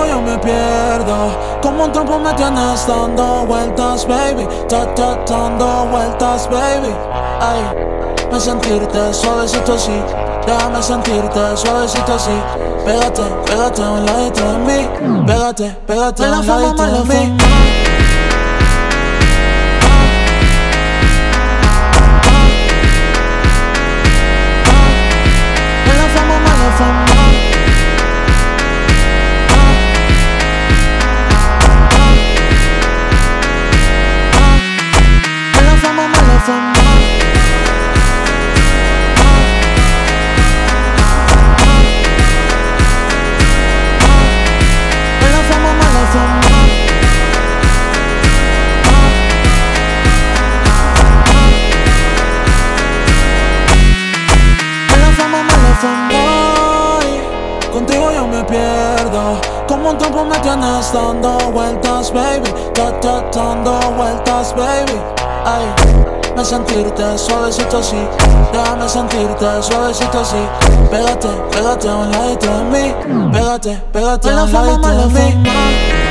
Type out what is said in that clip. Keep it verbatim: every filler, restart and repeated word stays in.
yo me pierdo. Como un tiempo me tienes dando vueltas, baby. Ta, ta, dando vueltas, baby. Ay, me sentirte suavecito así. Déjame sentirte suavecito así. Pégate, pégate a un ladito de mí. Pégate, pégate a un ladito de mí. Contigo yo me pierdo. Como un tiempo me tienes dando vueltas, baby. Ta, ta, dando vueltas, baby. Ay, me sentirte suavecito así. Déjame sentirte suavecito así. Pégate, pégate a un ladito de mí. Pégate, pégate a un ladito de mí.